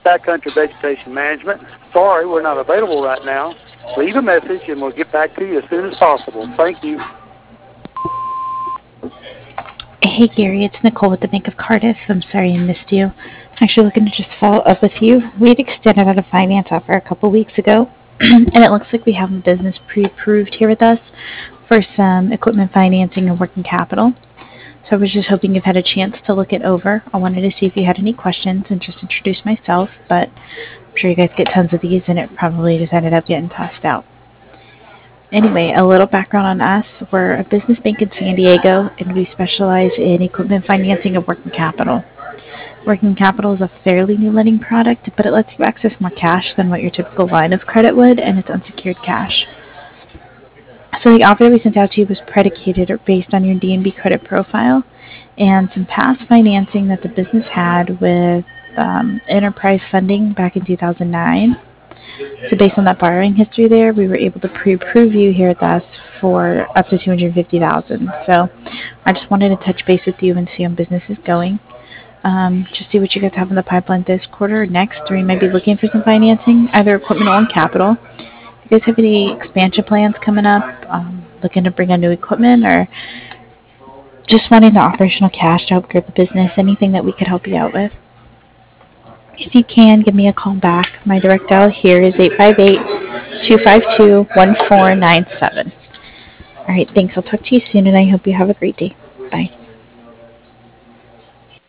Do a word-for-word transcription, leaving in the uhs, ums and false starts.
Backcountry Vegetation Management. Sorry, we're not available right now. Leave a message and we'll get back to you as soon as possible. Thank you. Hey Gary, it's Nicole with the Bank of Cardiff. I'm sorry I missed you. I'm actually looking to just follow up with you. We had extended out a finance offer a couple weeks ago, and it looks like we have a business pre-approved here with us for some equipment financing and working capital. So I was just hoping you've had a chance to look it over. I wanted to see if you had any questions and just introduce myself, but I'm sure you guys get tons of these and it probably just ended up getting tossed out. Anyway, a little background on us. We're a business bank in San Diego, and we specialize in equipment financing and working capital. Working capital is a fairly new lending product, but it lets you access more cash than what your typical line of credit would, and it's unsecured cash. So the offer we sent out to you was predicated or based on your D N B credit profile and some past financing that the business had with um, enterprise funding back in two thousand nine. So based on that borrowing history there, we were able to pre-approve you here with us for up to two hundred fifty thousand dollars. So I just wanted to touch base with you and see how business is going. Um, just see what you guys have in the pipeline this quarter or next, or you might be looking for some financing, either equipment or capital. You guys have any expansion plans coming up, um, looking to bring on new equipment, or just wanting the operational cash to help grow the business, anything that we could help you out with? If you can, give me a call back. My direct dial here is eight five eight, two five two, one four nine seven. All right, thanks. I'll talk to you soon, and I hope you have a great day. Bye.